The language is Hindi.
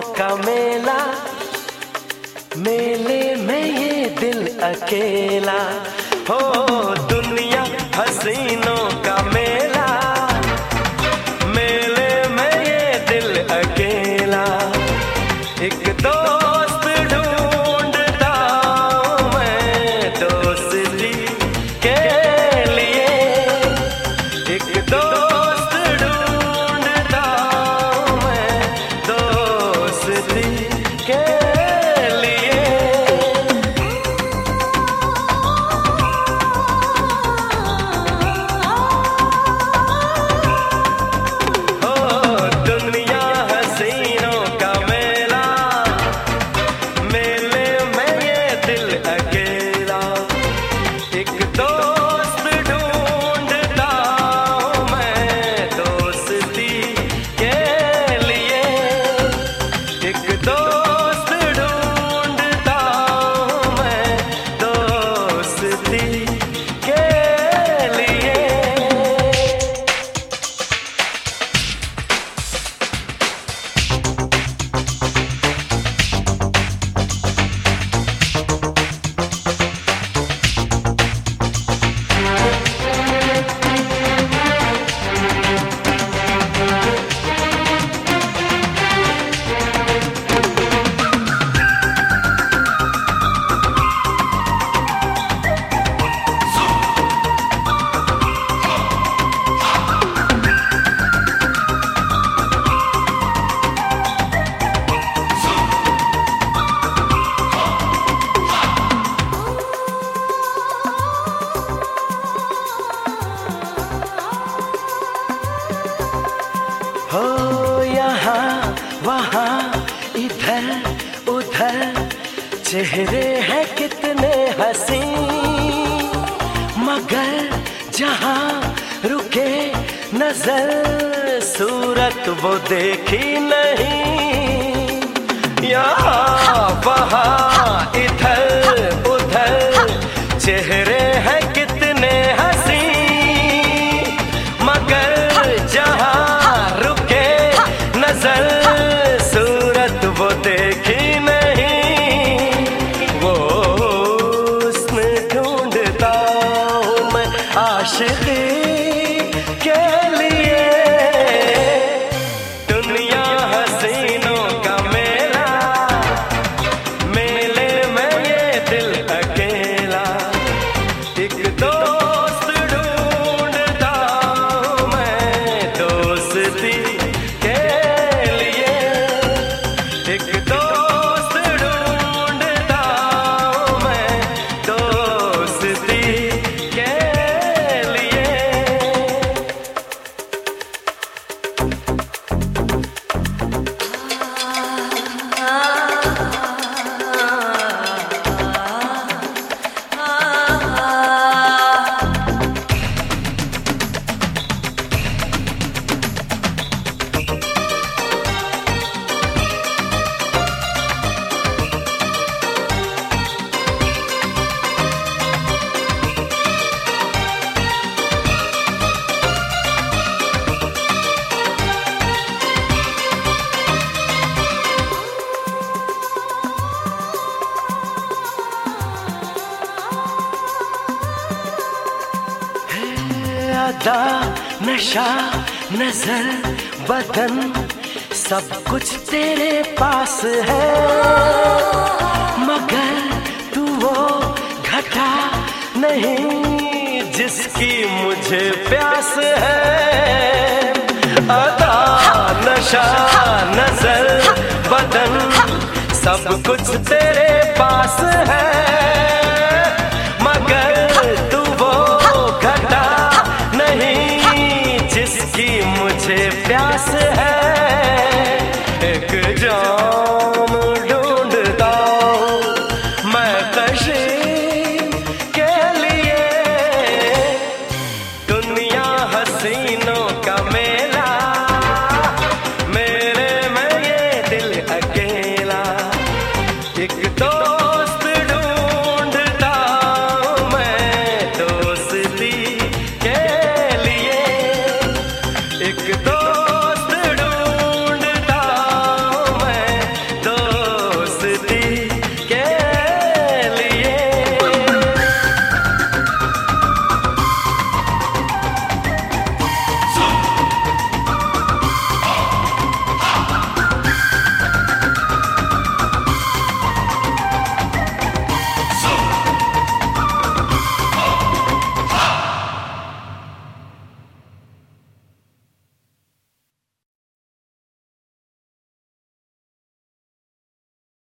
का मेला, मेले में ये दिल अकेला। हो दुनिया हसीनों का मेला, मेले में ये दिल अकेला। एक दोस्त ढूंढता हूँ मैं दोस्ती के लिए, एक दोस्त ढूंढता हूँ मैं दोस्ती के हो यहाँ वहाँ इधर उधर चेहरे हैं कितने हसी, मगर जहाँ रुके नजर सूरत वो देखी नहीं। यहाँ वहाँ इधर उधर चेहरे हैं कितने हसी, मगर जहाँ सूरत वो देखी नहीं। वो हुस्न ढूंढता हूँ मैं आशिकी के लिए, दुनिया हसीनों का मेला, मेले में ये दिल अकेला। एक दोस्त ढूंढता हूँ मैं दोस्ती के, एक दोस्त ढूंढता हूँ मैं दोस्ती के लिए। अदा नशा नजर बदन सब कुछ तेरे पास है, मगर तू वो घटा नहीं जिसकी मुझे प्यास है। अदा नशा नजर बदन सब कुछ तेरे पास है,